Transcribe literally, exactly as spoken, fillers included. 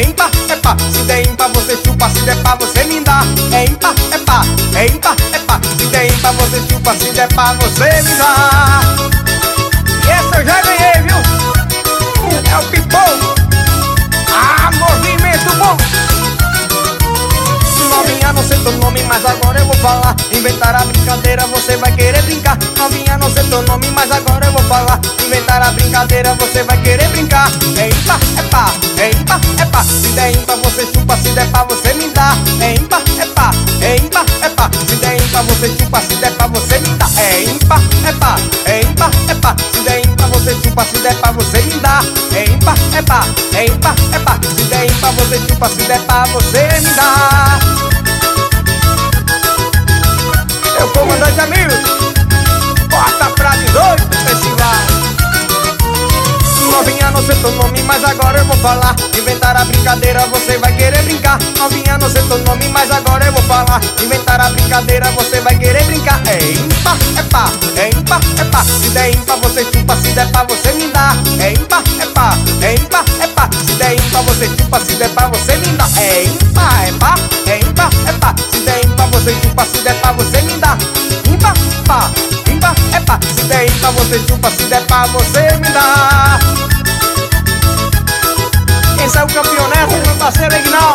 ímpar, é pá. Se der ímpar você chupa, se der pá você me dá. É ímpar, é pá, é ímpar, é pá. Se der ímpar você chupa, se der pá você me dá. E essa eu já ganhei, viu? É o pipoco. Ah, movimento bom. Novinha, não sei teu nome, mas agora eu vou falar. Inventar a brincadeira, você vai querer brincar. Novinha, não sei teu nome, mas agora eu vou falar. Inventar a brincadeira, você vai querer brincar. É ímpar, é pá, é ímpar, é pá. Se der ímpar você chupa, se der pá você me dá. É ímpar, é pá, é ímpar, é pá. Se der ímpar você chupa, se der pá você me dá. É ímpar, é pá, é ímpar, é pá. Se der ímpar você chupa, se der pá você me dá. É ímpar, é pá, é ímpar, é pá. Se der ímpar você chupa, se der pá você me dá. Eu comandante amigo, bota pra dezoito festival. Novinha, não sei teu nome, mas agora eu vou falar. Inventar a brincadeira, você vai querer brincar. Novinha, não sei teu nome, mas agora eu vou falar. Inventar a brincadeira, você vai querer brincar. É ímpar, é pá, é ímpar, é pá. Se der ímpar você chupa, se der pá você me dá. É ímpar, é pá, é ímpar, é pá. Se der ímpar você chupa, se der pá você me dá. É ímpar, é pá, é ímpar, é pá. Se der ímpar você chupa, se der pá você me dá. Ímpar, pá, ímpar, é pá. Se der ímpar você chupa, se der pá você me dá. Esse é o campeonato do meu parceiro Ignaldo.